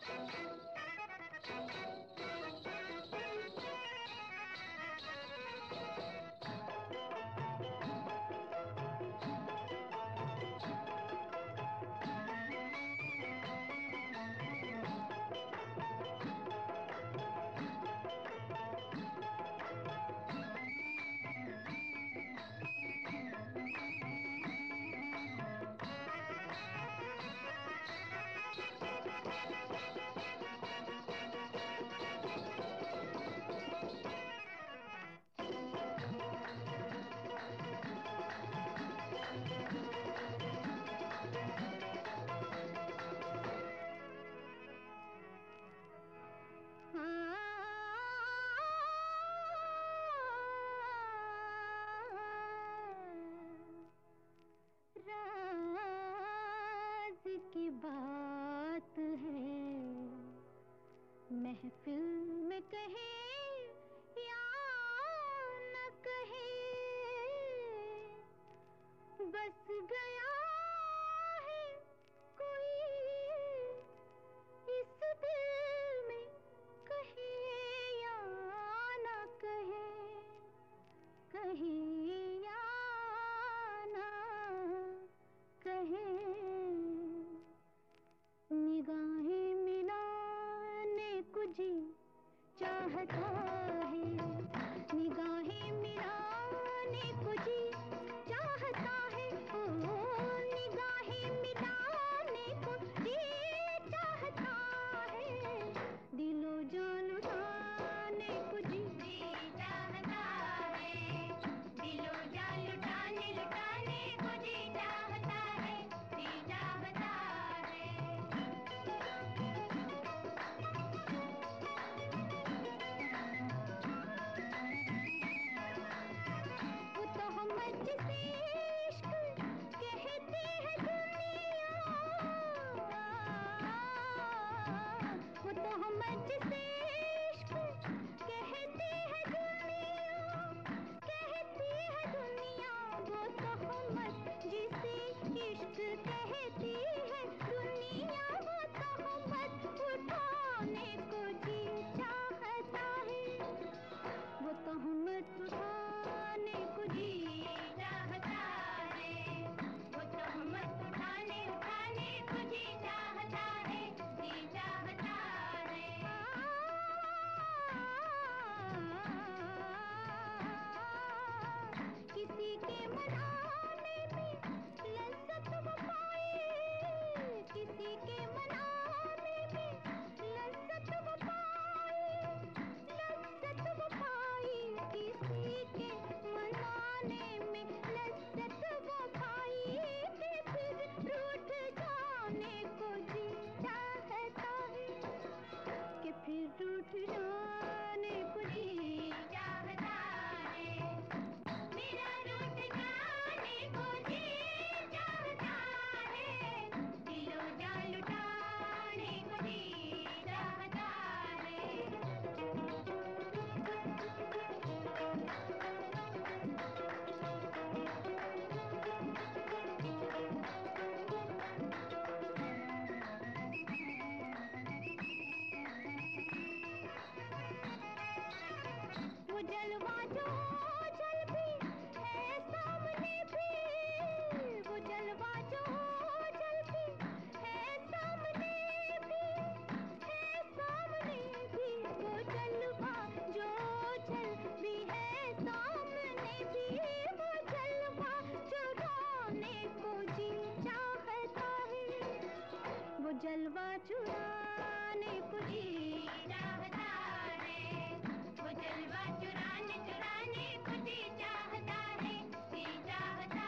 राज की बात है, महफिल में कहे या न कहे, बस गया है कोई इस दिल में, कहे या न कहे, कहे या न कहे। निगाहें मिलाने को जी चाहता है, निगाहें मिलाने को जी चाहता है, ओ निगाहें मिलाने को जी चाहता है, दिलो जान लुटाने को जी चाहता है, दिलो जान लुटाने लुटाने को जी चाहता है, जी चाहता है। वो तो हम जिसे इश्क कहती है दुनिया, वो तो हम जिसे इश्क कहती है दुनिया, कहती है दुनिया, वो तो हम जिसे इश्क कहती है दुनिया, वो तो हम उठाने को जी चाहता है, वो तो हम उठाने को जी चाहता है, वो तो हम उठाने उठाने को जी चाहता है, जी चाहता है। किसी के मनाने में लज्जत वो पाए, किसी के मनाने में लज्जत वो पाए, लज्जत वो पाई, किसी के मनाने में लज्जत वो पाई, कि फिर रूठ जाने को जी चाहता है, कि फिर रूठ जाने को जी चाहता है, मेरा रूठ जाने को जी चाहता है, दिलो जान लुटाने को जी चाहता है। वो जलवा जो जल भी है सामने भी, वो जलवा जो जल भी है सामने भी, है सामने भी, वो जलवा जो जल भी है सामने भी, वो जलवा चुराने को जी चाहता है, वो जलवा चुराने को जी चाहता है, वो जलवा चुराने चुराने को जी चाहता है, जी चाहता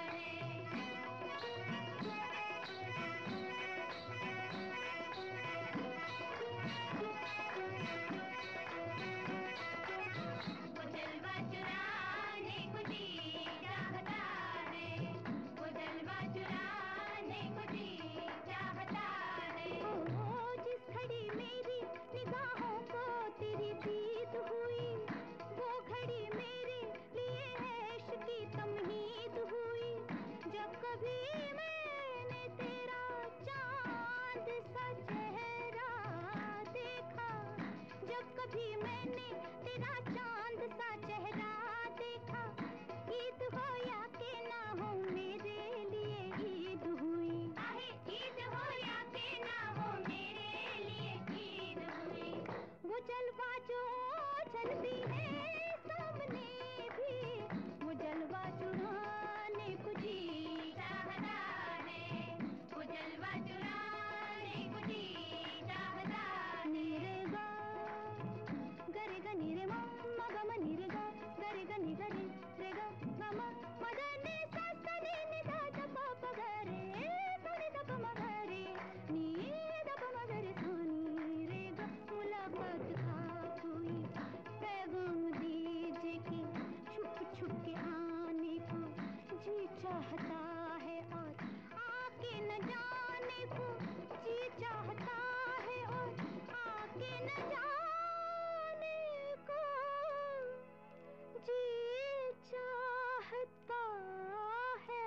है। वो जलवा चुराने को जी चाहता है, वो जलवा चुराने को जी चाहता है। ओ जिस घड़ी मेरी निगाहों को कभी मैंने तेरा चांद सा चेहरा देखा। ईद हो या के ना हो मेरे लिए ईद हुई। ईद हो या के ना हो मेरे लिए ईद हुई। वो जलवा जो चलती है सामने भी, वो जलवा चुराने को जी चाहता है। वो जलवा चुराने को जी चाहता है। नीरे गा गरे गा नीरे मम्मा गम नीरे गा गरे गा नी गरे रे गा मम्मा मदने सस्तने नि दा दा पापा गरे तोड़ी दा पमा गरे नी दा पमा गरे सोनी रे गा। मुलाकात खास हुई, पैगाम दीजिए कि छुप छुप के आने को जी चाहता है, और आके न जाने को जी चाहता है, और आके न जाने को जी चाहता है।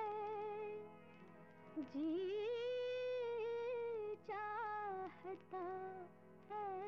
जी चाहता है।